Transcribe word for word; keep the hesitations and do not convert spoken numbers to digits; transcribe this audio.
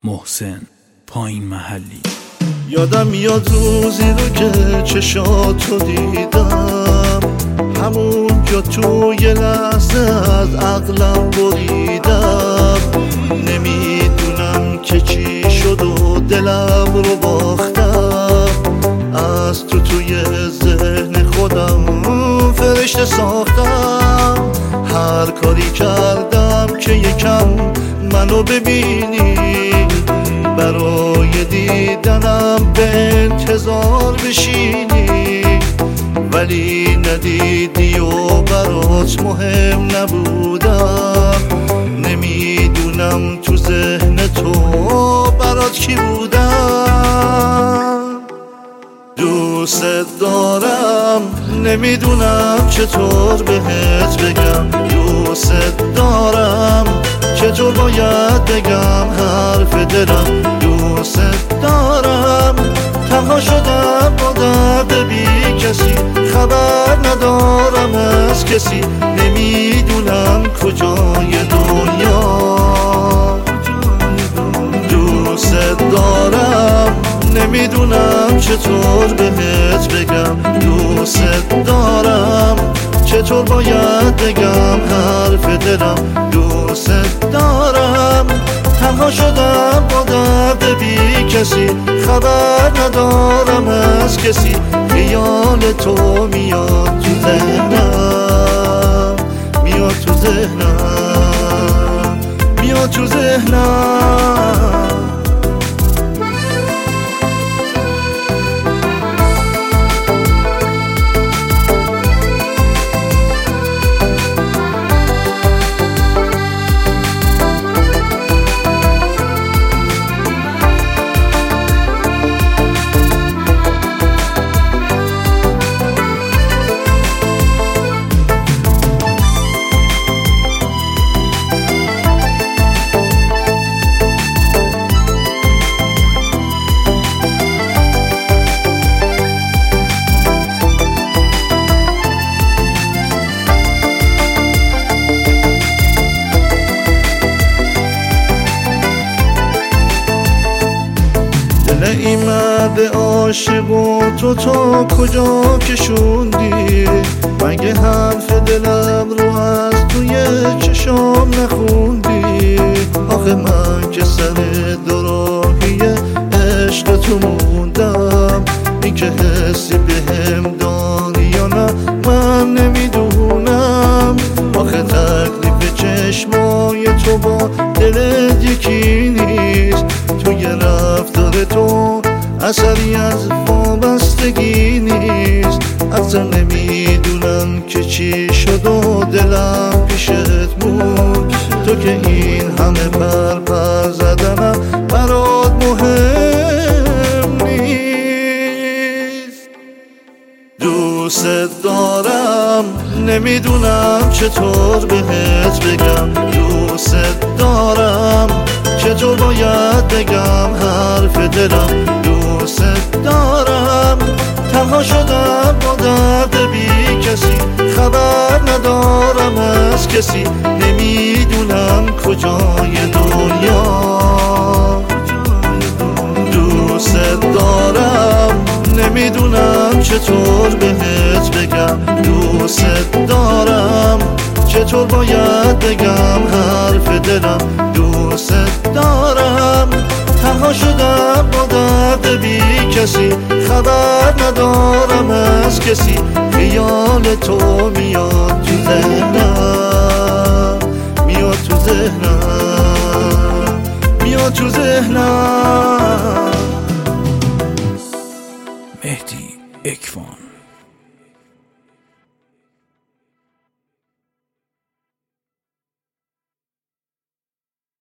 محسن پایین محلی. یادم میاد روزی رو که چشاتو دیدم، همون جا تو یه لحظه از عقلم بریدم. نمیدونم که چی شد و دلم رو باختم، از تو توی ذهن خودم فرشته ساختم. هر کاری کردم که یکم منو ببینی، برای دیدنم به انتظار بشینی، ولی ندیدی و برات مهم نبودم. نمیدونم تو ذهن تو برات کی بودم. دوست دارم نمیدونم چطور بهت بگم، دوست دارم چطور باید بگم حرف دلم. دوست دارم تنها شدم با درد بی کسی، خبر ندارم از کسی، نمیدونم کجای دنیا. دوست دارم نمیدونم چطور بهت بگم، دوست دارم چطور باید بگم حرف دلم. دوست دارم تنها شدم با درد بی کسی، خبر ندارم از کسی، خیال تو میاد تو ذهنم، میاد تو ذهنم، میاد تو ذهنم. ای مرد عاشق و تو تا کجا کشوندی؟ مگه حرف دلم رو از توی چشام نخوندی؟ آخه من که سر دوراهی عشق تو موندم، این که حسی بهم داری یا نه من نمیدونم. آخه تکلیف چشمای تو با دلت یکی نیست، توی رفتار تو اثری از وابستگی نیست. اصلا نمیدونم که چی شد و دلم پیشت بود، تو که این همه پر پر زدنم برات مهم نیست. دوست دارم نمیدونم چطور بهت بگم، دوست دارم چطور باید بگم حرف دلم. دوست دارم تنها شدم با درد بی کسی، خبر ندارم از کسی، نمیدونم کجای دنیا. دوست دارم نمیدونم چطور بهت بگم، دوست دارم چطور باید بگم حرف دلم. دوست دارم تنها شدم با درد بی کسی، خبر ندارم از کسی، خیال تو میاد تو ذهنم، میاد تو ذهنم، میاد تو ذهنم. مهدی اکوان.